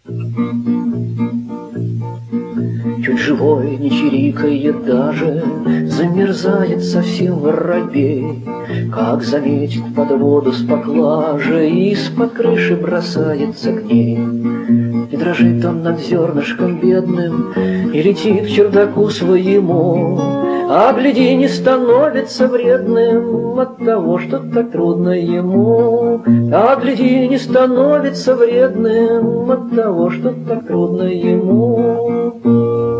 Чуть живой, не чирикает даже, замерзает совсем воробей, как заметит под воду с поклажи, из-под крыши бросается к ней. И дрожит он над зернышком бедным, и летит к чердаку своему, а гляди, не становится вредным от того, что так трудно ему. А гляди, не становится вредным от того, что так трудно ему.